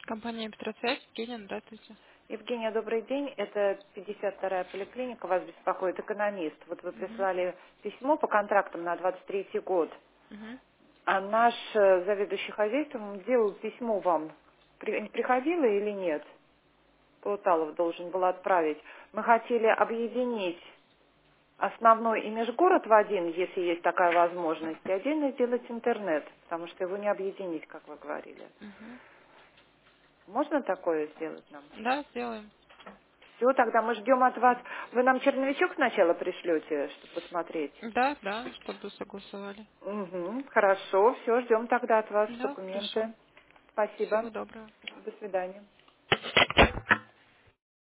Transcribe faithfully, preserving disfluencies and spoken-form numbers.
Компания Петросвязь, Евгения, здравствуйте. Евгения, добрый день. Это пятьдесят вторая поликлиника. Вас беспокоит экономист. Вот вы Угу. прислали письмо по контрактам на двадцать третий год. Угу. А наш э, заведующий хозяйством делал письмо вам. При- приходило или нет? Полуталов должен был отправить. Мы хотели объединить основной и межгород в один, если есть такая возможность, и отдельно сделать интернет, потому что его не объединить, как вы говорили. Угу. Можно такое сделать нам? Да, сделаем. Все, тогда мы ждем от вас. Вы нам черновичок сначала пришлете, чтобы посмотреть? Да, да, чтобы согласовали. Угу, хорошо, все, ждем тогда от вас Да, хорошо. документы. Спасибо. Всего доброго. До свидания.